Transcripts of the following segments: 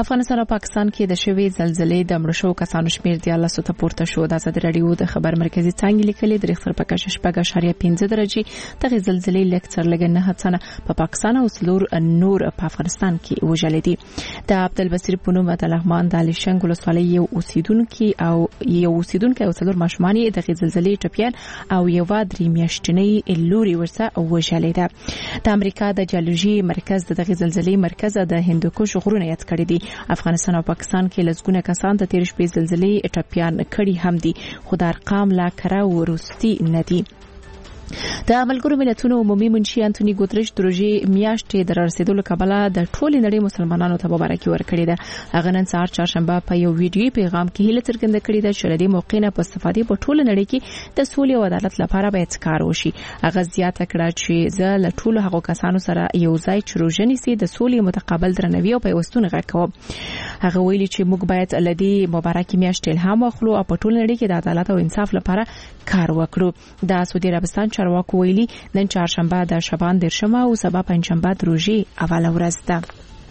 افغانستان او پاکستان کې د شوې زلزلې د مړو شوو کسانو شمېر 1400 ته پورته شو. د ازادي راډیو د خبر مرکزي څانګې لیکلي د ریختر په کچه 6.5 درجې دغه زلزلې لیکچر لګن نه هڅنه په پاکستان او سلور نور په افغانستان کې وژلې دي. د عبدالبصیر په نوم د لغمان د علشنګ ولسوالۍ یو اوسیدونکو او سلور ماشومان د زلزلې ټپيان او یو 3 میاشتنۍ لوري ورسره وژلې ده. د امریکا د جیولوژي مرکز دغه زلزلې مرکز د هندوکش غرونه یاد کړی دي. افغانستان او پاکستان کې لزګونه کسان د 13 شپې زلزلې ټپيان کړي هم دي، خو د ارقام لا کره ورستي نه دي. د ملګرو ملتونو عمومي منشي انټونی ګوتریش د روژې میاشتې د رسیدلو کبله د ټولې نړۍ مسلمانانو ته مبارکي ورکړې ده. هغه نن سهار چهارشنبه په یو ویډیوي پیغام کې هیله څرګنده کړې ده چې د موقع نه په استفادې په ټوله نړۍ کې د سولې او عدالت لپاره باید کار وشي. هغه زیاته کړه چې زه له ټولو هغو کسانو سره یو ځای چې روژه نیسي د سولې متقابل درناوي او پیوستون غږ کوم. هغه ویلي چې موږ باید له دې مبارکي میاشتې الهام واخلو او په ټوله نړۍ کې د عدالت او انصاف لپاره کار وکړو. د سعودي عربستان چارواکو ویلي نن چهارشنبه د شعبان 10 او سبا پنځشنبه د روژې اوله ورځ ده.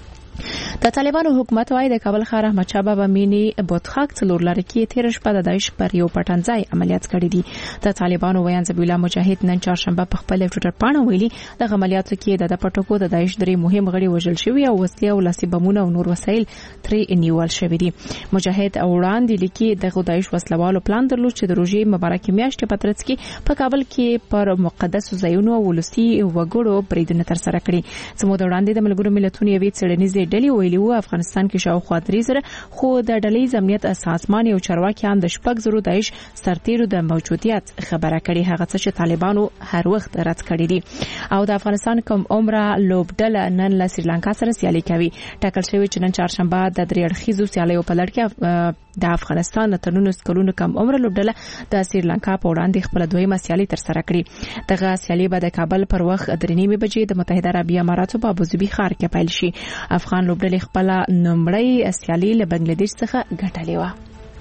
د طالبانو حکومت وايي د کابل ښار احمد شاه بابا مینی بوتخاک څلور لارې کې 13 شپه د داعش پر یو پټنځای عملیات کړی دي. د طالبانو ویان ذبیح الله مجاهد نن چهارشنبه په خپل ټویټر باندې ویلي د عملیاتو کې د پټکو د داعش درې مهم غړي وژل شوی او وسلې او لاسي بمونه او نور وسایل ترې نیول شوی دي. مجاهد وړاندې لیکي د داعش وسلوالو پلان درلود چې د روژې مبارکي میاشتې په ترڅ کې په کابل کې پر مقدس ځایونو او ولسی وګړو بریدونه تر سره کړي. زموږ وړاندې د ملګرو ملتونو یوې څېړنیزې ډلې ویلي وو افغانستان کې شاوخوا 3 زره خو د ډلې امنیت سازمان یو چارواکیان د 6 داعش سرتیرو د موجودیت خبره کړي، هغه څه چې طالبانو هر وخت رد کړي دي. او د افغانستان کوم عمره لوبډله نن له سریلانکا سره سیالي کوي. ټاکل شوی چې نن چهارشنبه د 3 اړخیزو سیالیو په لړ کې د افغانستان تر 19 کلونو کم عمره لوبډله د سریلانکا په وړاندې خپل دویمه سیالي تر سره کړي. دغه سیالي به د کابل پر وخت 3:30 بجې د متحده عربي اماراتو په ابوظبي ښار کې پیل شي. افغان لوبډلې خپل نومړی سیالي له بنگلاديش څخه ګټلې و.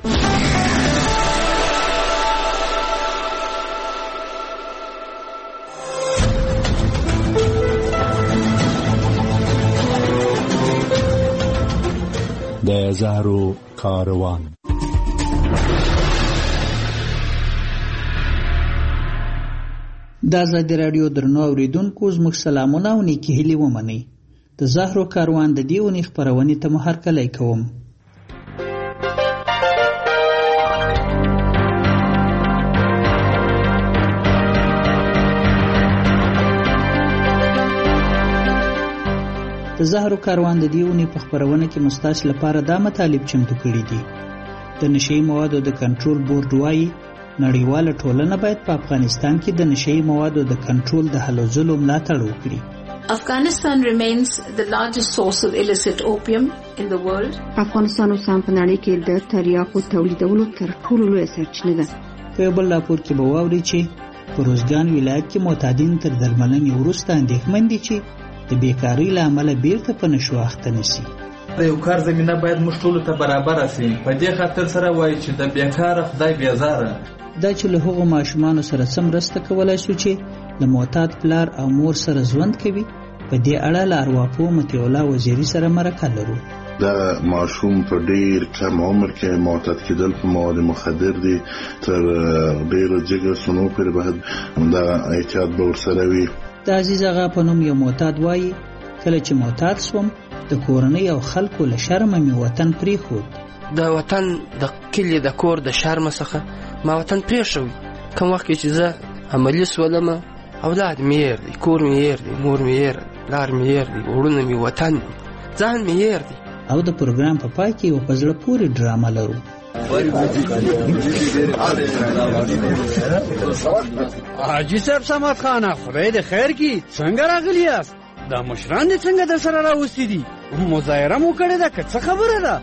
د زهرو کاروان. د ازادي راډیو درنو اوریدونکو زموږ سلامونه او نیکی هیلې ومنئ. د زهرو کاروان د دې ونې خپرونې ته مو هرکلی کوم. د زهرو کاروان د دې ونې په خپرونه کې مستاس لپاره دا مطالب چمتو کړي دي. د نشئی موادو د کنټرول بورډ وايي نړیواله ټولنه باید په افغانستان کې د نشئی موادو د کنټرول د هلو ځلو ملاتړ وکړي. Afghanistan remains the largest source of illicit opium in the world. افغانستان اوس هم په نړۍ کې د تریاکو تولیدولو تر ټولو لویه سرچینه ده. په یو بل راپور کې به واورئ چې په روزګان ولایت کې معتادین تر درملنې وروسته اندېښمن دي چې د بیکارۍ له امله بیرته په نشو اخته نشي. د یو کار زمینه باید موږ ټولو ته برابر شي. په دې خاطر سره وایي چې د بیکاره خدای بیزاره. دا چې له هغو ماشومانو سره څه مرسته کولی شو چې د معتاد پلار او مور سره ژوند کوي، په دې اړه له ارواپوه مطیع الله وزیري سره مرکه لرو. دا ماشوم په ډیر کم عمر کې معتاد کېدل په مواد مخدر دي، تر ډیرو جګر سنو پورې باید دا احتیاط به ورسره وي. د عزیز آغا په نوم یو معتاد وایي کله چې معتاد سوم د کورنۍ او خلکو له شرمه مې وطن پرېښود. د وطن د کلي د کور د شرمه څخه ما وطن پرېښود. کوم وخت چې زه عملي سولم اولاد مې هېر دي، کور مې هېر دی، مور مې هېر، پلار مې هېر دي، وروڼه مې، وطن مې، ځان مې هېر دی. او د پروګرام په پای کې یو په زړه پورې ډرامه لرو. حاجی صاحب صمد خانه خدای دې خیر کړي، څنګه راغلی یاست؟ دا مشران دې څنګه در سره راوستي دي؟ مظاهره مو کړې ده که څه خبره ده؟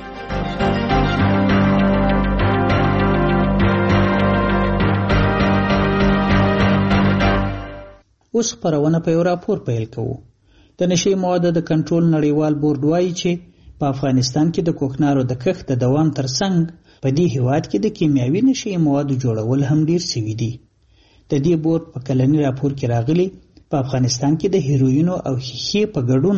اوس خپرونه په یو راپور پیل کوو. د نشئی موادو د کنټرول نړیوال بورډ وایي چې په افغانستان کې د کوکنارو د کښت د دوام ترڅنګ په دې هیواد کې د کیمیاوي نشئی موادو جوړول هم ډیر سوي دي. د دې بورډ په کلنی راپور کې راغلي په افغانستان کې د هیروینو او ښیښې په ګډون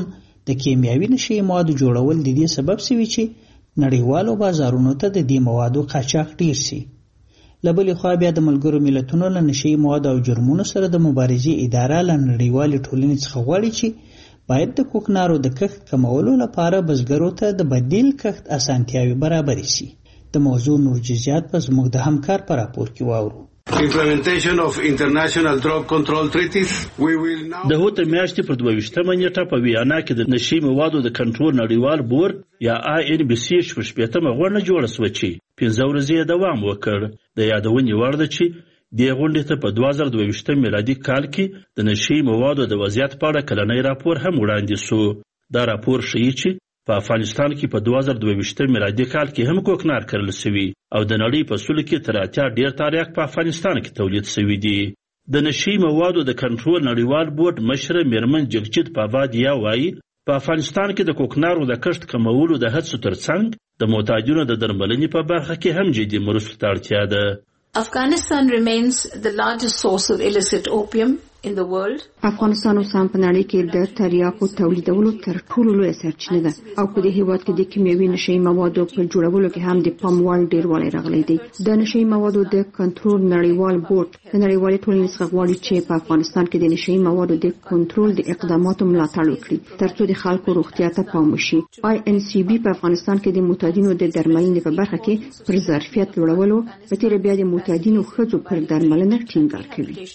د کیمیاوي نشي موادو جوړول د دې سبب شوی چې نړیوالو بازارونو ته د دې موادو قاچاق ډیر شي. له بلې خوا بیا د ملګرو ملتونو له نشي موادو او جرمونو سره د مبارزې اداره له نړیوالې ټولنې څخه غواړي چې باید د کوکنارو د کښت کمولو لپاره بزګرو ته د بدیل کښت اسانتیاوي برابر شي. د موضوع نور جزئیات په زموږ د همکار په راپور کې واورو. Implementation of international drug control treaties. We will now د هوته میاشتې پر 22 نیټه په ویانا کې د نشي موادو د کنټرول نړیوال بورډ یا INBC شپږمه غونډه جوړه شوه چې 15 ورځې دوام وکړ. د یادونې وړ ده چې د غونډې ته په 2022 میلادي کال کې د نشي موادو د وضعیت په اړه کلنی راپور هم وړاندې شو. دا راپور ښیي چې په افغانستان کې په 2022 میلادي کال کې هم کوکنار کرل شوي او د نړۍ په سلو کې تر 80 ډیر تاریخ په افغانستان کې تولید شوي دي. د نشي موادو د کنټرول نړیوال بورډ مشر میرمن جگجیت پاوادیا وایي په افغانستان کې د کوکنارو د کښت کمولو د هڅو ترڅنګ د معتادینو د درملنې په برخه کې هم جدي مرستو ته اړتیا ده. Afghanistan remains the largest source of illicit opium in the world. افغانستان اوس هم په نړۍ کې د تریاکو تولیدولو تر ټولو لویه سرچینه ده او په دې هېواد کې د کیمیاوي نشي موادو په جوړولو کې هم د پام وړ ډېروالی راغلی دی. د نشي موادو د کنټرول نړیوال بورډ د نړیوالې ټولنې څخه غواړي چې په افغانستان کې د نشي موادو د کنټرول د اقداماتو ملاتړ وکړي ترڅو د خلکو روغتیا ته پام وشي. INCB په افغانستان کې د معتادینو د درملنې په برخه کې پر ظرفیت لوړولو په تیر بیا د معتادینو ښځو پر درملنه ټینګار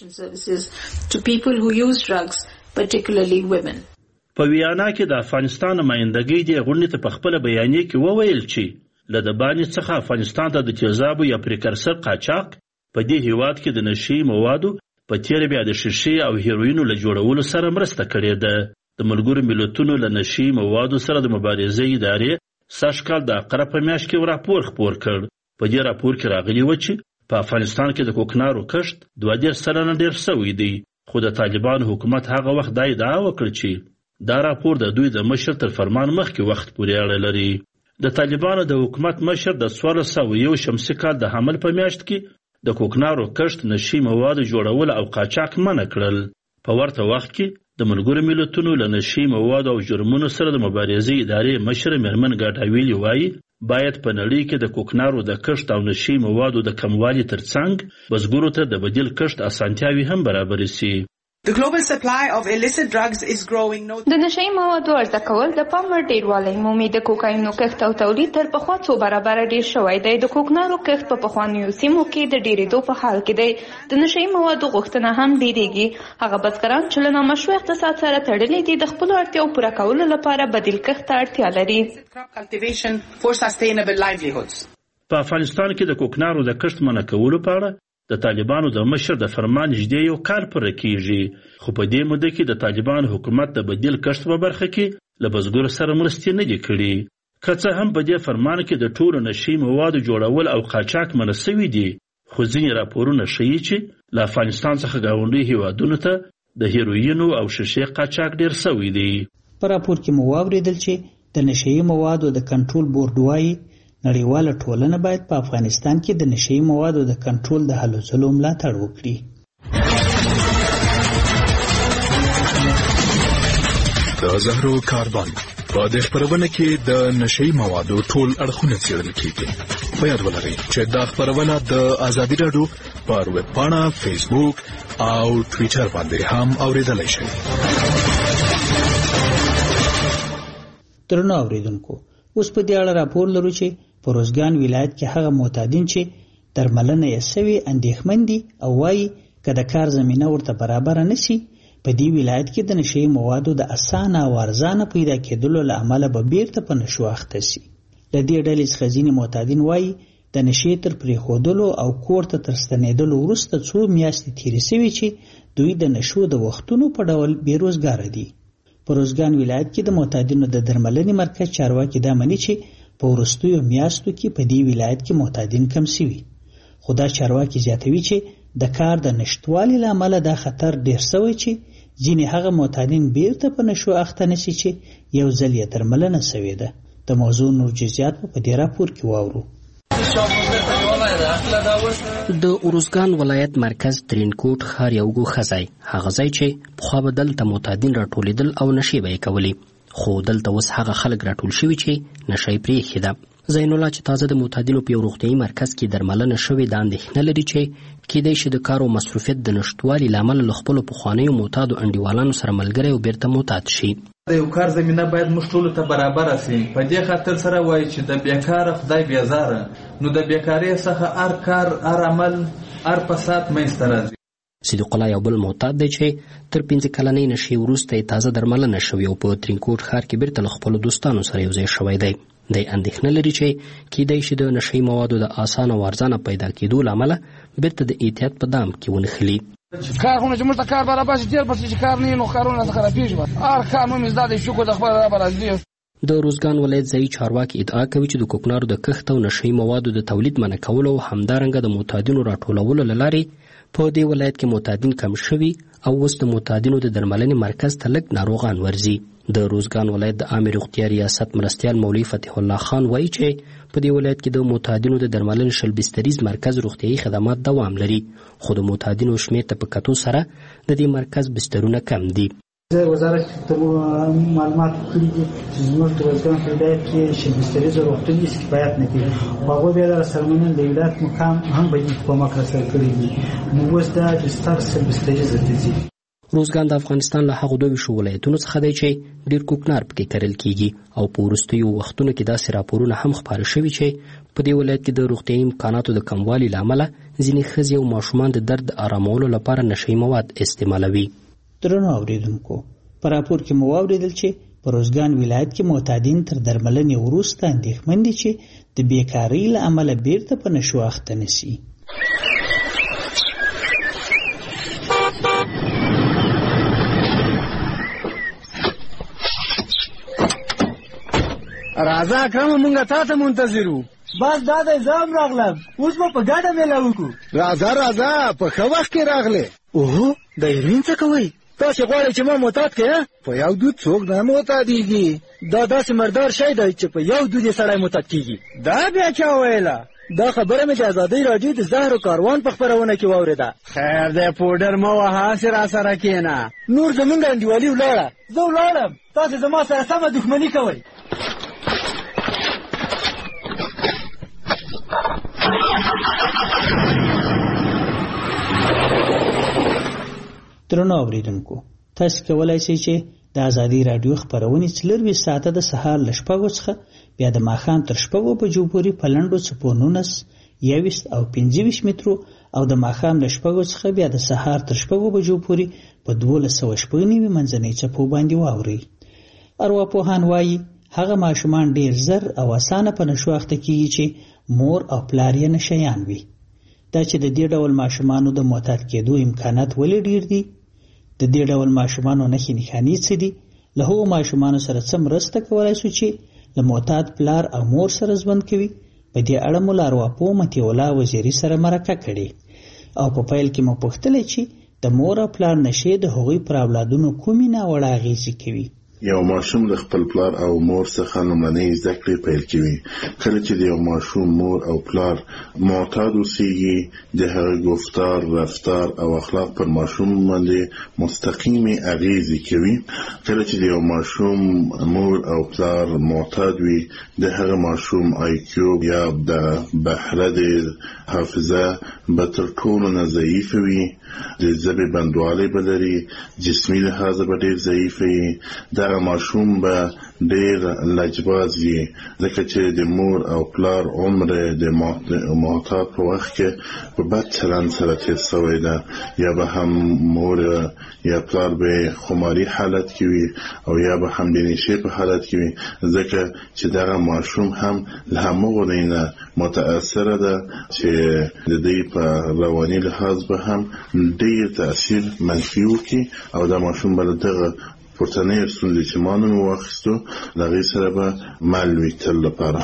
کوي. To people who use drugs, particularly women. په ویانا کې د افغانستان نمائندګۍ د غونډې ته په خپل بیانیه کې وویل چې له د باندې څخه افغانستان ته د تیزابو یا پریکرسر قاچاق په دې هیواد کې د نشي موادو په تیر بیا د شیشې او هیروینو له جوړولو سره مرسته کړې ده. د ملګرو ملتونو له نشي موادو سره د مبارزې ادارې سږ کال د عقرب په میاشت کې راپور خپور کړ. په دې راپور کې راغلي و چې په افغانستان کې د کوکنارو کښت 22 سلنه ډېر شوی دی. خو د طالبانو حکومت هغه وخت دا ادعا وکړه چې دا راپور د دوی د مشر تر فرمان مخکې وخت پورې اړه لري. د طالبانو د حکومت مشر د 1401 شمسي کال د حمل په میاشت کې د کوکنارو کښت نشي موادو جوړول او قاچاق منع کړل. په ورته وخت کې د ملګرو ملتونو له نشي موادو او جرمونو سره د مبارزې ادارې مشر میرمن ګاټاویلی وایي باید په نړۍ کې د کوکنارو د کښت او نشي موادو د کموالي ترڅنګ بزګرو ته د بدیل کښت اسانتیاوي هم برابر شي. The global supply of illicit drugs is growing. د نشي موادو عرضه کول د پام وړ ډیروالی مومي. د کوکاینو کښت او تولید تر پخوا څو برابره ډیر شوی دی. د کوکنارو کښت په پخوانیو سیمو کې د ډیرېدو په حال کې دی. د نشي موادو غوښتنه هم ډیریږي. هغه بزګران چې له نامشروع اقتصاد سره تړلي دي د خپلو اړتیاو پوره کولو لپاره بدیل کښت ته اړتیا لري. Cultivation for sustainable livelihoods. په افغانستان کې د کوکنارو د کښت منع کولو په اړه د طالبانو د مشر د فرمان نږدې یو کال پوره کیږي. خو په دې موده کې د طالبانو حکومت د بدیل کښت په برخه کې له بزګرو سره مرستې نه دي کړي. که څه هم په دې فرمان کې د ټولو نشي موادو جوړول او قاچاق منع شوي دي خو ځینې راپورونه ښیي چې له افغانستان څخه ګاونډي هیوادونو ته د هیروینو او شیشې قاچاق ډیر شوی دی. په راپور کې مو واورېدل چې د نشي موادو د کنټرول بورډ وایي نړیواله ټولنه باید په افغانستان کې د نشي موادو د کنټرول د هلو ځلو ملاتړ وکړي. د زهرو کاربن په دې خپرونه کې د نشي موادو ټول اړخونه څېړل کیږي. په یاد ولرئ چې دا خپرونه د ازادي راډیو پر ویب پاڼه، فیسبوک او ټویټر باندې هم اورېدلای شئ. درنو اوریدونکو، اوس په دې اړه راپور لرو چې په روزګان ولایت کې هغه معتادین چې درملنه یې سوي اندېښمن دي او وایي که د کار زمینه ورته برابره نشي په دې ولایت کې د نشي موادو د اسانه او ارزانه پیدا کېدلو له امله به بیرته په نشو اخته شي. له دې ډلې څخه ځینې معتادین وایي د نشي تر پرېښودلو او کور ته تر ستنېدلو وروسته څو میاشتې تېرې شوي چې دوی د نشو د وختونو په ډول بېروزګاره دي. په روزګان ولایت کې د معتادینو د درملنې مرکز چارواکي دا مني چې په وروستیو میاشتو کې په دې ولایت کې معتادین کم شوي. خو دا چارواکي زیاتوي چې د کار د نشتوالي له امله دا خطر ډېر شوی چې ځینې هغه معتادین بیرته په نشو اخته نشي چې یو ځل یې درملنه شوې ده. د موضوع نور جزئیات په دې راپور کې واورو. د اروزګان ولایت مرکز ترینکوټ ښار یو ګوښه ځای، هغه ځای چې پخوا به دلته معتادین راټولېدل او نشې به یې کولې. خو دلته اوس هغه خلک راټول شوي چې نشه یې پرېښې ده. زین الله چې تازه د معتادینو په یو روغتیایي مرکز کې درملنه شوې ده اندېښنه لري چې کیدای شي د کار او مصروفیت د نشتوالي له امله له خپلو پخوانیو معتادو انډیوالانو سره ملګری او بیرته معتاد شي. د یو کار زمینه باید موږ ټولو ته برابره سي. په دې خاطر سره وایي چې د بیکاره خدای بیزاره، نو د بیکارۍ څخه هر کار، هر عمل، هر فساد منځته راځي. صدیق الله یو بل معتاد دی چې تر 5 کلنۍ نشې وروسته یې تازه درملنه شوې او په ترینکوټ ښار کې بیرته له خپلو دوستانو سره یوځای شوی دی. دی اندېښنه لري چې کیدای شي د نشهیي موادو د اسانه او ارزانه پیدا کېدو له امله بیرته د احتیاط په دام کې ونښلي. کارونه چې موږ ته کار برابر شي ډېر پسې چې کار نه وي نو کارونه خرابېږي. هر کار مو زده دی شکر د خپل رب راضي. د روزګان ولایت ځایي چارواکي ادعا کوي چې د کوکنارو د کښت او نشهیي موادو د تولید منع کولو او همدارنګه د معتادینو راټولولو له لارې په دې ولایت کې معتادین کم شوي او اوس د معتادینو د درملنې مرکز ته لږ ناروغان ورځي. د روزګان ولایت د عامې روغتیا ریاست مرستیال مولوي فتح الله خان وایي چې په دې ولایت کې د معتادینو د درملنې 20 بستریز مرکز روغتیایي خدمات دوام لري، خو د معتادینو شمېر ته په کتو سره د دې مرکز بسترونه کم دي. وزارت ته معلومات کړي دي چې زموږ د روزګان په ولایت کې 20 بستریز روغتون هیڅ کفایت نه کوي. هغوی بیا د سرمنن د ولایت مقام هم به یې کومک راسره کړي دي. نو اوس دا بستر 20 بستریز دي. روزګان د افغانستان له هغو 2 ولایتونو څخه دی چې ډېر کوکنار پکې کرل کیږي او په وروستیو وختونو کې داسې راپورونه هم خپاره شوي چې په دې ولایت کې د روغتیایي امکاناتو د کموالي له امله ځینې ښځې او ماشومان د درد آرامولو لپاره نشهیي مواد استعمالوي. درنو اورېدونکو، په راپور کې مو واورېدل چې په روزګان ولایت کې معتادین تر درملنې وروسته اندېښمن دي چې د بیکارۍ له امله بیرته په نشو اخته نشي. راځه اکرم مونږه تا ته منتظرو. بس دا د ځام راغلم، اوس به په ګډه میله وکړو. راځه په ښه وخت کې راغلې. اوهو د هیروین څه کوئ؟ تاسې غواړئ چې ما معتاد کړې؟ په یو دود څوک نه معتادېږي. دا داسې مردار شی دی چې په یو دود یې سړی معتاد کېږي. دا بیا چا ویله؟ دا خبره مې د ازادۍ راډیو د زهرو کاروان په خپرونه کې واورېده. خیر دی پوډر مه وهه، هسې راسره کښېنه. نور زمونږ انډیوالي ولاړه، زه ولاړم، تاسې زما سره سمه دښمني کوئ. درنو اورېدونکو، تاسو کولی شئ چې د ازادۍ راډیو خپرونې 24 ساعته د سهار له 6 څخه بیا د ماښام تر 6 بجو پورې په لنډو څپو 19، 21 او 25 مترو او د ماښام له 6 څخه بیا د سهار تر 6 بجو پورې په 1290 منځنۍ څپو باندې واورئ. ارواپوهان وایي هغه ماشومان ډیر زر او اسانه په نشو اخته کیږي چې مور او پلار یې نشیان وي. دا چې د دې ډول ماشومانو د معتاد کېدو امکانات ولې ډیر دي؟ د دې ډول ماشومانو نښې نښانې څه دي؟ له هغو ماشومانو سره څه مرسته کولی شو چې له معتاد پلار او مور سره ژوند کوي؟ په دې اړه مو له ارواپوه مطیع الله وزیري سره مرکه کړې او په پیل کې مو پوښتلی چې د مور او پلار نشې د هغوی پر اولادونو کومې ناوړه اغېزې کوي. یو ماشوم له خپل پلار او مور څخه لومړنۍ زده کړې پیل کوي. کله چې د یو ماشوم مور او پلار معتاد اوسېږي، د هغه گفتار، رفتار او اخلاق پر ماشوم باندې مستقیمې اغېزې کوي. کله چې د یو ماشوم مور او پلار معتاد وي، د هغه ماشوم IQ یا د بهره د حافظه به تر ټولو نه ضعیفه وي، د ژبې بندوالی به لري، جسمي لحاظ به ډېر ضعیف وي. دغه ماشوم به ډېر لجباز وي، ځکه چې د مور او پلار عمر د معتاد په وخت کې په بد چلند سره تېر شوی ده، یا به هم مور یا پلار به خماري حالت کې وي او یا به هم د نشې په حالت کې وي، ځکه چې دغه ماشوم هم له همغو نه متاثره ده چې د دې په رواني لحاظ به هم ډېر تاثیر منفي وکړي او دا ماشوم به دغه پورتنۍ ستونزې چې ما نوم واخیستو د هغې سره به مل وي تل لپاره.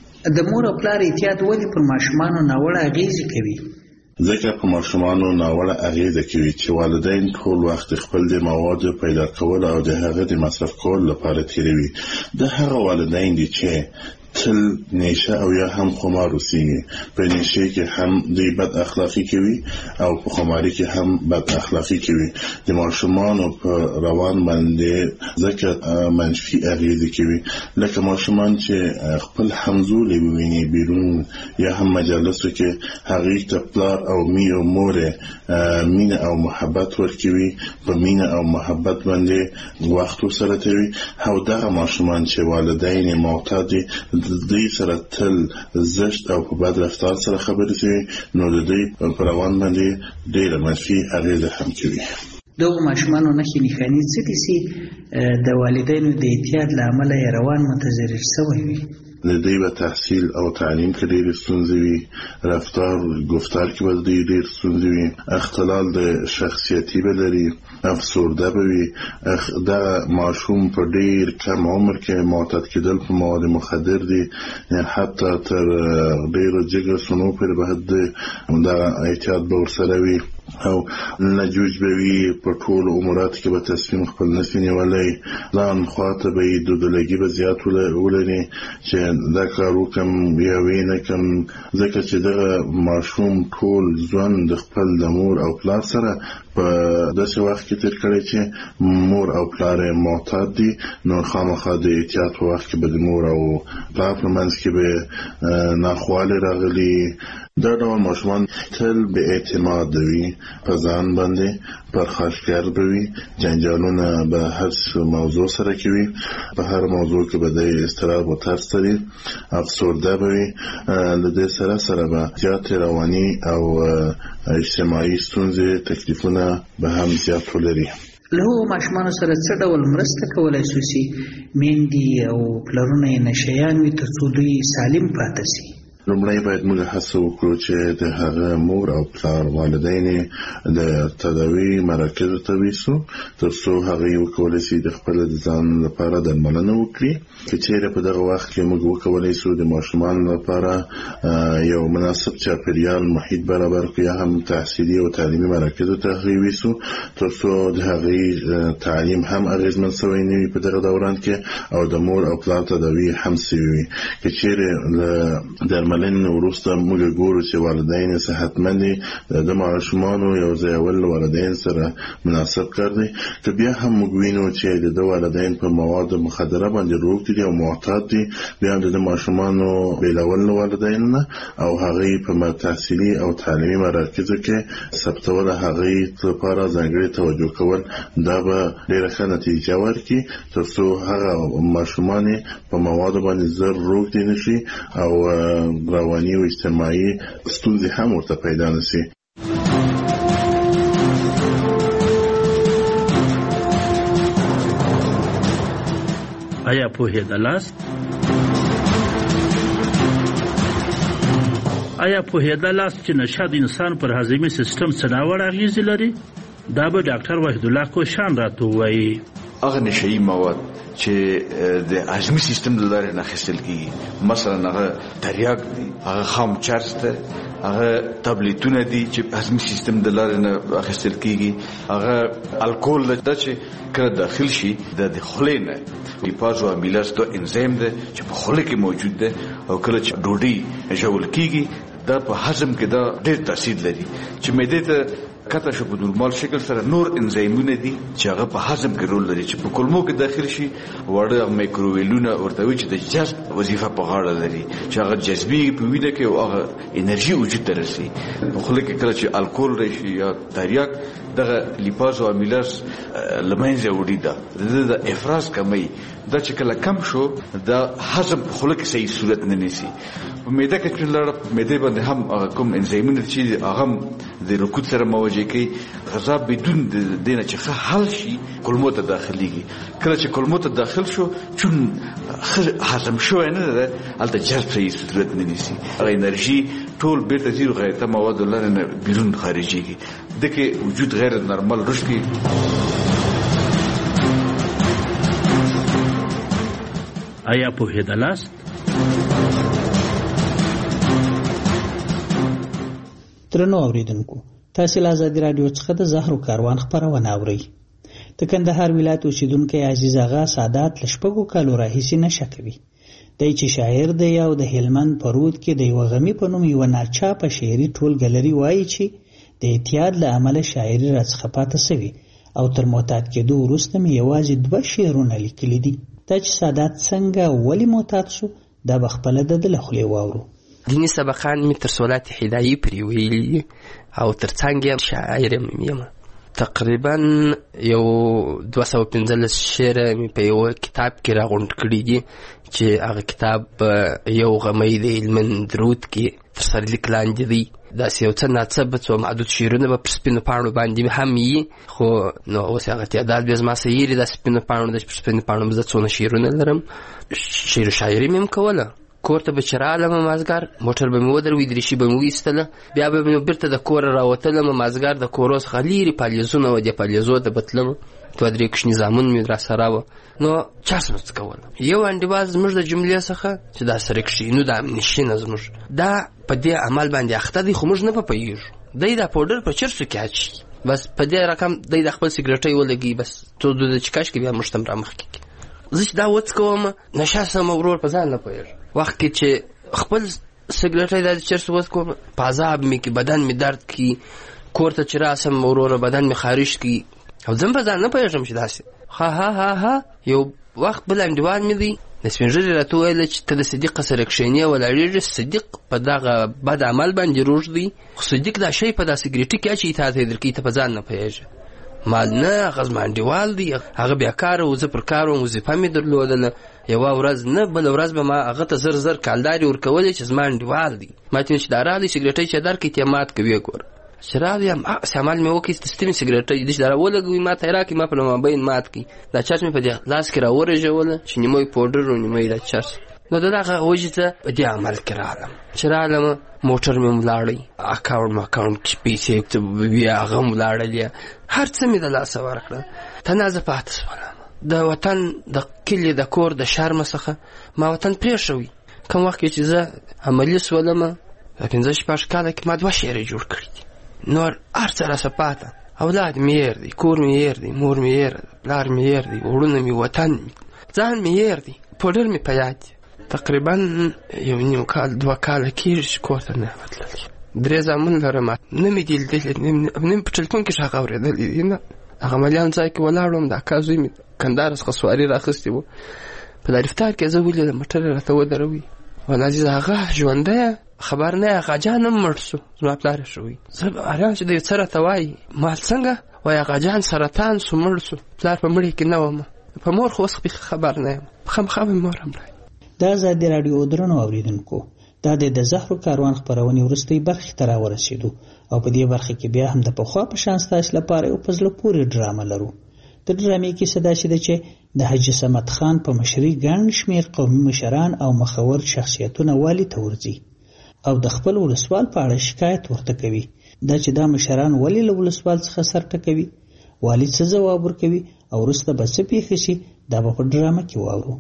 د مور او پلار احتیاط ولې پر ماشومانو ناوړه اغېزې کوي؟ ځکه په ماشومانو ناوړه اغېزه کوي چې والدین ټول وخت خپل د موادو پیدا کول او د هغه د مصرف کول لپاره تیروي. د هغه والدین دي چې تل نشه او یا هم خمار اوسیږي. په نشه کې هم دوی بد اخلاقی کوي او په خماري کې هم بد اخلاقی کوي. د ماشومانو په روان باندې ځکه منفي اغیزې کوي، لکه ماشومان چې خپل همزولې وویني بیرون یا هم مجالسو کې هغې ته پلار او مور مینه او محبت ورکوي، په مینه او محبت باندې وخت سره تیروي. او دغه ماشومان چې والدین معتاد دي دوی سره تل زشت او په بد رفتار سره خبرې کوي، نو د دوی په روان باندې ډېره منفي اغیزه هم کوي. دغه ماشومانو نښې نښانې څه دي چې د والدینو د اعتیاد له امله یې روان متضرر شوی وي؟ د دوی به تحصیل او تعلیم کې ډېرې ستونزې وي، رفتار گفتار کې به دوی ډېر ستونزې وي، اختلال د شخصیتي به لري، افسرده به وي. دا ماشوم په ډېر کم عمر کې معتاد کېدل په مواد مخدر دي، حتی تر ډېرو جګر سنو پورې به دا اعتیاد به ورسره وي او لجوج به وي. په ټولو اموراتو کې به تصمیم خپل نشي نیولی، ځان خواته به یې دودلګي به زیات ولري چې دا کار وکړم یا ویې نه کړم، ځکه چې دغه ماشوم ټول ژوند د خپل د مور او پلار سره په داسې وخت کې تیر کړی چې مور او پلار یې معتاد دي، نو خامخا د احتیاط په وخت کې به د مور او پلار په منځ کې به ناخوالې راغلي. دا ډول ماشومان تل به اعتماد وي، په ځان باندې پرخاشګر به وي، جنجالونه به هر موضوع سره کوي، په هر موضوع کې به د اضطراب و ترس لري، افسرده به وي. له دې سره به زیاتې رواني او اجتماعي ستونزې تکلیفونه به هم زیات ولري. له هغو ماشومانو سره څه ډول مرسته کولی شو چې میندې او پلرونه یې نشیان وي تر څو دوی سالم پاتې شي؟ لومړی باید موږ هڅه وکړو چې د هغه مور او پلار والدین د تداوی مراکزو ته ویسو تر څو هغه وکولای شي د خپل ځان لپاره درملنه وکړي. که چیرې په دغه وخت کې موږ وکولای شو د ماشومانو لپاره یو مناسب چاپیریال محیط برابر کړو یا هم تحصیلي او تعلیمي مراکزو ته ویسو تر څو د هغه تعلیم هم اغیزمن شوی نه وي په دغه دوران کې او د مور او پلار تداوی هم شوی وي. که چیرې درملنې وروسته موږ ګورو چې والدین صحتمند دي، د ماشومانو یو ځای ول والدین سره مناسب کار دی. که بیا هم موږ وینو چې د والدین په مواد مخدره باندې روږدي دي او معتاد دي، بیا د ماشومانو بیلول والدین نه او هغه په تحصیلي او تعلیمي مراکزو کې ثبتول هغه لپاره ځانګړي توجه کول دا به ډېره ښه نتیجه ورکړي تر څو هغه ماشومان په موادو باندې زر روږدي نشي او رواني او اجتماعي ستونزې هم ورته پیدا نشي. آیا پوهېدلاست چې نشه د انسان پر هضمي سیستم څه ډول اغېزې لري؟ دا به ډاکټر وحید الله کوشان راته ووایي. هغه نشهیي مواد چې د هضمي سیستم د لارې نه اخیستل کېږي، مثلا هغه تریاک دی، هغه خام چرس ده، هغه تابلیتونه دي چې هضمي سیستم د لارې نه اخیستل کېږي، هغه الکول ده چې کله داخل شي د خولې نه لیپاز او امیلاز دا انزیم ده چې په خوله کې موجود ده او کله چې ډوډۍ ژوول کېږي دا په هضم کې دا ډېر تاثیر لري چې معدې ته کته شو په نورمال شکل سره نور انزیمونه دي چې هغه په هضم کې رول لري چې په کولمو کې داخل شي وړه مایکروویلونه ورته وي چې د جذب وظیفه په غاړه لري چې هغه جذبي په وینه کې او هغه انرژي وجود ته رسي. په خوله کې کله چې الکول راشي یا تریاک دغه لیپاز او امیلاز لمنځه وړي دا د افراز کمی دا چې کله کم شو دا هضم په خوله کې صحیح صورت نه نیسي. په معده کې چې لړ معده باندې هم کوم انزیمونه چې هغه د رکود سره مواجه کوي غذا بدون د دینه چې حل شي کولمو ته داخليږي. کله چې کولمو ته داخل شو چون هضم شو نه ده الته جذب صحیح صورت نه نیسي، هغه انرژي ټول بیرته زیرو غیرته مواد لرنه بیرون خارجيږي دغه وجود غیر نورمال رشد کی. آیا پوهېدلاست؟ درنو اوریدونکو، تاسو له آزادي رادیو څخه د زهرو کاروان خبرونه اورئ. د کندهار ولایت اوسیدونکو عزیز آغا سادات لشپږو کالو راهیسې نشه کوي. دی چې شاعر دی او د هلمند په رود کې د یوه غمي په نوم یوه ناچاپه شعري ټولګه لري، وایي چې د اعتیاد له امله شاعري راڅخه پاته سوي او تر معتاد کېدو وروسته مې یوازې 2 شعرونه لیکلي دي. دا چې سادات څنګه ولې معتاد شو دا به خپله د ده له خولې واورو. دیني سبقان مې تر صلات هدایي پورې ویلي او تر څنګ یم شاعر یم. تقریبا یو 215 شعر مې په یو کتاب کې راغونډ کړي دي چې هغه کتاب یو غمی د هلمند درود کې تر سرلیک لاندې دی. داسې یو څه ناڅه څو معدود شعرونه به پر سپینو پاڼو باندې هم وي، خو نو اوس هغه تعداد بیا زما څه یېري دا سپینو پاڼو ده چې پر سپینو پاڼو به زه څونه شعرونه لرم. شعر و شاعري مې هم کوله. کور ته به چې رالم مازدیګر موټر به مې ودروي، دریشي به مې وایستله، بیا به مې بیرته د کوره راوتلم. مازدیګر د کورو څخه لیرې پالیزونه وه، دې پالیزو ته به تلم، 2-3 کوچني زامن مې راسره وه. نو چا څه څه کوله. یو انډیوال زموږ د جملې څخه چې دا سرکشینو دا امنیشینه زموږ دا په دې عمل باندې اخته دی، خو موږ نه پوهېږو. دی دا پوډر په چرسو کې اچي، بس په دې رقم دی د خپل سګرټۍ ولګي، بس څو د چکش کې بیا موږ ته هم رامخکې کړي. زه چې دا وڅکوم نشه سم ورور په ځان نه پوهېږم. وخت کې چې خپل سګرټۍ دا د چرسو وڅکوم په عذاب مې کې بدن مې درد کړي، کور ته چې راسم وروره بدن مې خارش کړي او زه په ځان نه پوهېږم چې داسې. ها یو وخت بل انډیوال مې دی د سپین ږیري راته وویل چې ته د صدیق سره کښېنې ولاړېږې، صدیق په دغه بد عمل باندې روږ دی، خو صدیق دا شی په دا سګرېټي کې اچي تا ته یې درکوي، ته په ځان نه پوهېږې. مال نه، هغه زما انډیوال دی، هغه بیکاره و، زه پر کار وم، وظیفه مې درلودله. یوه ورځ نه بله ورځ به ما هغه ته زر کالدارې ورکولې چې زما انډیوال دی. ما ته ویل چې دا راغلی سګرېټۍ چې درکړي ته یې مات کوي. ګوره چې راغلی یم عمل مې وکړي د سپینې سګرېټۍ دې چې دا راولګوي ما ته یې راکړي، ما په مابین مات کړي. دا چرس مې په دې لاس کې راورژوله چې نیمه یې پوډر و نیمه یې دا چرس. نو د دغه وجې ته په دې عمل کې راغلم. چې راغلم موټر مې ولاړی، اکاونټ کې پیسې بیا هغه هم ولاړلې، هر څه مې د لاسه ورکړه. تنازه پاته شولم. د وطن د کلي د کور د شرمه څخه ما وطن پرېښوي. کوم وخت کې چې زه عملي شولم 15-16 کاله کې ما 2 شعرې جوړ کړي دي. نور هر څه راسه پاته. اولاد مې هېر دی، کور مې هېر دی، مور مې هېر دی، پلار مې هېر دی، وړونه مې، وطن مې، ځان مې هېر دی، پوډر مې په یاد دی. تقریبا 1-2 کاله کېږي چې کور ته نه وتللی. 3 زامن لرم، نه مې دي لیدلي، نه په ټلیفون کې غږ اورېدلی دي. نه هغه عملیان ځای کې ولاړ وم، د اکا زوی مې کندهار څخه سواري راخیستې وه، په دارفتار کې زه ولیدم موټر یې راته ودروي. ولا عزیز هغه ژوندی خبر نه، هغه جان هم مړ شو، زما پلار یې شوی. زه حیران چې دی څه راته وایي. ما څنګه وایي هغه جان سرطان شو مړ شو، پلار په مړي کې نه وم، په مور خو اوس خبر نه یم، خامخا مې مور هم راځي. د ازادي راډیو درنو اوریدونکو، دا د زهرو کاروان خپرونې وروستۍ برخې ته راورسېدو او په دې برخه کې بیا هم د پخوا په شان ستاسو لپاره یو په زړه پورې ډرامه لرو. د ډرامې کیسه داسې ده چې د حاجي صمد خان په مشرۍ ګڼ شمېر قومي مشران او مخور شخصیتونه والي ته ورځي او د خپل ولسوال په اړه شکایت ورته کوي. دا چې دا مشران ولې له ولسوال څخه سر ټکوي، والي څه ځواب ورکوي او وروسته به څه پېښې شي، دا به په ډرامه کې واورو.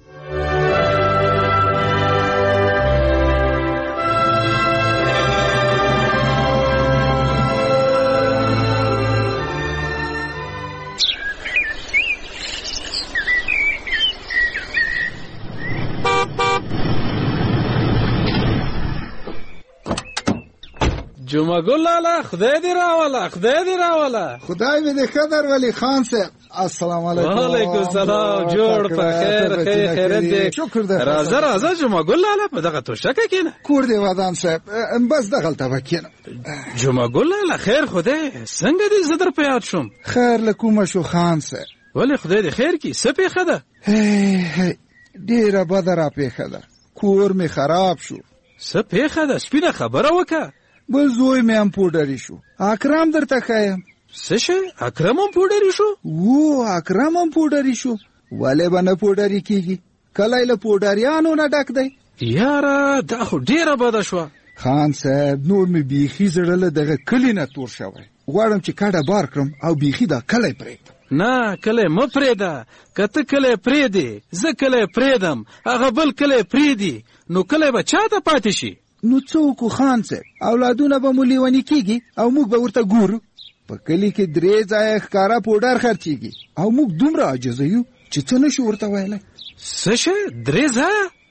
جمعه ګل لالا، خدای دې راوله، خدای دې راوله. خدای دې خدر ولی خان صاحب. السلام علیکم. وعلیکم السلام. جوړ په خیر، خیرت دې. شکر دې. راځه جمعه ګل لالا، په دغه توشکه کېنه. کور دې ودان صاحب، بس دغلته وکینم. جمعه ګل لالا خیر خدای، څنګه دې زه در په یاد شوم؟ خیر له کومه شو خان صاحب؟ ولې خدای دې خیر کړي، څه پېښه ده؟ ډېره بده را پېښه ده، کور مې خراب شو. څه پېښه ده؟ سپینه خبره وکړه. بل زوی مې هم پوډري شو. اکرم درته ښایم. څه شی؟ اکرم هم پوډري شو؟ و اکرم هم پوډري شو. ولې به نه پوډري کېږي؟ کلی له پوډریانو نه ډک دی. یاره دا خو ډېره بده شوه. خان صاحب نور مې بیخي زړه له دغه کلي نه تور شوی. غواړم چې کډه بار کړم او بیخي دا کلی پرېږدم. نه کلی مه پرېږده، که ته کلی پرېږدې زه کلی پرېږدم، هغه بل کلی پرېږدي، نو کلی به چا ته پاتې شي؟ نو څه وکړو خان صاحب؟ اولادونه به مو لیوني کېږي او موږ به ورته ګورو. په کلي کې 3 ځایه ښکاره پوډر خرڅېږي او موږ دومره عاجزه یو چې څه نشو ورته ویلی. څه شی؟ 3 ځایه؟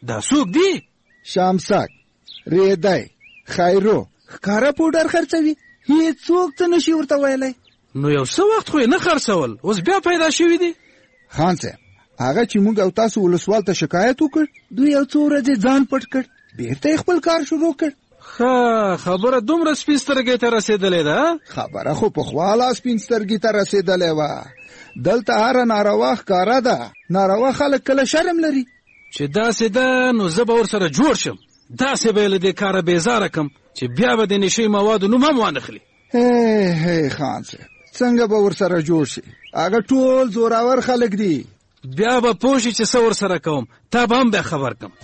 دا څوک دی؟ شامسک، ریدی، خیرو ښکاره پوډر خرڅوي، هیڅوک څه نشي ورته ویلی. نو یو څه وخت خو یې نه خرڅول، اوس بیا پیدا شوي دي. خان صاحب، هغه چې موږ او تاسو ولسوال ته شکایت وکړ، دوی یو څو ورځې ځان پټ کړ، بیرته یې خپل کار شروع کړ. خبره دومره سپین سترګې ته رسېدلې ده؟ خبره خو پخوا لا سپین سترګې ته رسېدلې وه. دلته هره ناروا ښکاره ده. ناروا خلک کله شرم لري. چې داسې ده نو زه به ورسره جوړ شم، داسې به یې له دې کاره بیزاره کړم چې بیا به د نشې موادو نوم هم وانخلي. هی خان صاحب، څنګه به ورسره جوړ شي؟ هغه ټول زوراور خلک دي. بیا به پوه شي چې څه ورسره کوم، تا به هم بیا خبر کړم.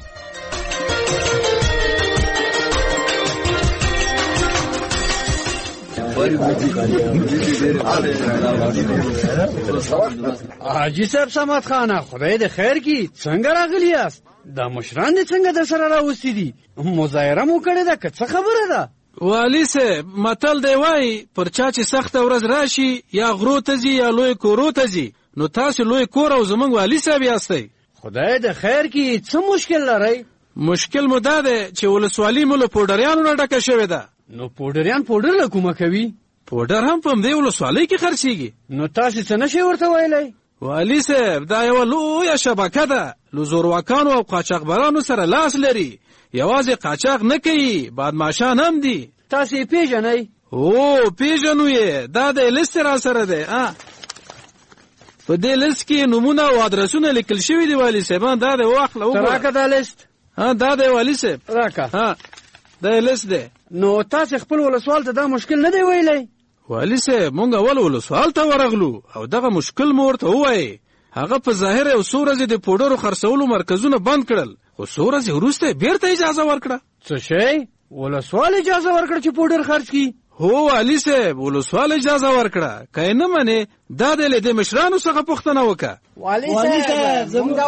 حاجي صاحب صمد خانه، خدای د خیر کی، څنګه راغلی یاست؟ دا مشران دې څنګه در سره راوستي دي؟ مظاهره مو کړې ده که څه خبره ده؟ والي صاحب، متل دی وایي پر چا چې سخته ورځ راشي یا غرو ته ځي یا لوی کورو ته ځي. نو تاسو لوی کور او زمونږ والي صاحب یاستئ. خدای د خیر کی، څه مشکل لرئ؟ مشکل مو دا دی چې ولسوالي مو له پوډریانو نه ډکه شوې ده. نو پوډریان پوډر له کومه کوي؟ پوډر هم په همدې ولسوالۍ کې خرڅېږي. نو تاسې څه نشئ ورته ویلی؟ والي صاحب، دا یوه لویه شبکه ده، له زورواکانو او قاچاقبرانو سره لاس لري. یوازې قاچاق نه کوي، بادماشان هم دي. تاسې یې پیژنئ؟ هو، پیژنو یې. دا د لیست را سره دی. په دې لیست کې نومونه او ادرسونه لیکل شوي دي والي صاحب. دا د واخله وګوره. راکه دا لیست. دا دی والي صاحب. راکه. دا لیست دی. نو تاسې خپل ولسوال ته دا مشکل نه دی ویلی؟ والي صاحب، مونږ اول ولسوال ته ورغلو او دغه مشکل مو ورته ووایي. هغه په ظاهر یو څو ورځې د پوډرو خرڅولو مرکزونه بند کړل، خو څو ورځې وروسته بیرته اجازه ورکړه. څه شی؟ ولسوال اجازه ورکړه چې پوډر خرڅ کړي؟ هو والي صاحب، ولسوال اجازه ورکړه. که یې نه منې، دا دی له دې مشرانو څخه پوښتنه وکړه. والي صاحب، زموږ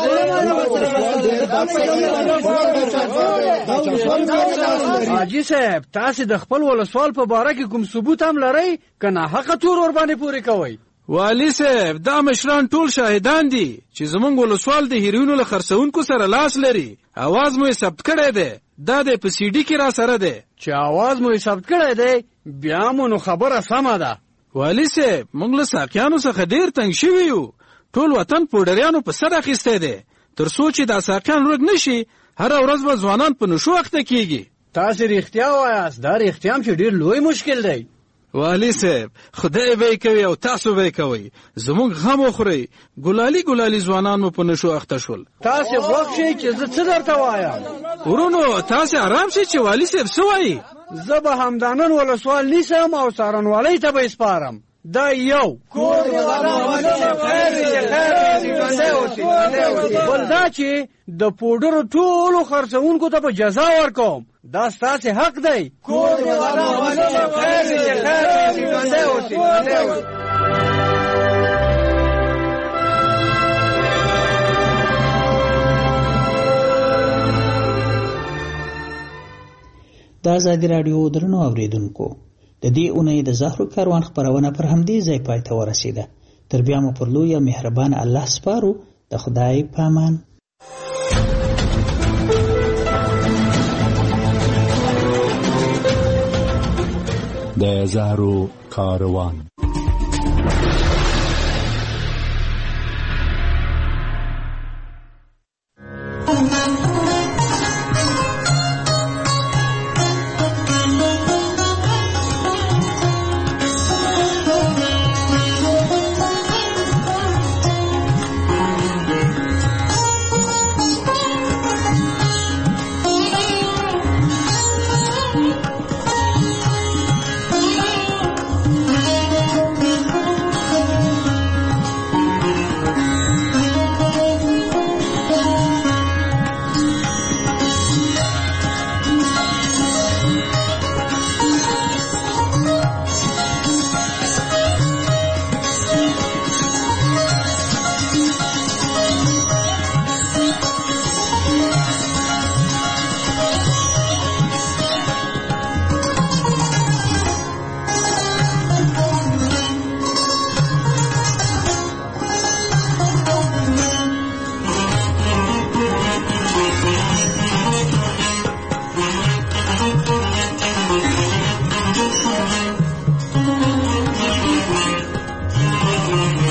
حاجي صاحب، تاسې د خپل ولسوال په باره کې کوم ثبوت هم لرئ که ناحقه تور ورباندې پورې کوئ؟ والي صاحب، دا مشران ټول شاهدان دي چې زمونږ ولسوال د هیروینو له خرڅونکو سره لاس لري. اواز مو یې ثبت کړی دی. دا د په سی ډي کې را سره دی. چې اواز مو یې ثبت کړی دی، بیا مو نو خبره سمه ده. والي صاحب، موږ له ساقیانو څخه ډېر تنګ شوي یو. ټول وطن پوډریانو په سر اخیستی دی. تر څو چې دا ساقیان ورک نشي، هره ورځ به ځوانان په نشو اخته کېږي. تاسې رښتیا وایاست، دا رښتیا هم چې ډېر لوی مشکل دی. والي صاحب، خدای به یې کوي او تاسو به یې کوئ. زموږ غم وخورئ. ګلالي ځوانان مو په نشو اخته شول. تاسې غوږ شئ چې زه څه درته وایم. ورونو، تاسې آرام شئ چې والي صاحب څه وایي. زه به همدانن ولسوال نیسم او څارنوالۍ ته به یې سپارم. دا یو بل دا چې د پوډرو ټولو خرڅونکو ته به جزا ورکوم. دا ستاسې حق دی. د ازادي راډیو درنو اوریدونکو، د دې اونۍ د زهرو کاروان خپرونه پر همدې ځای پای ته ورسېده. تر بیا مو پر لوی مهربان الله سپارو. د خدای پامان. د زهرو کاروان.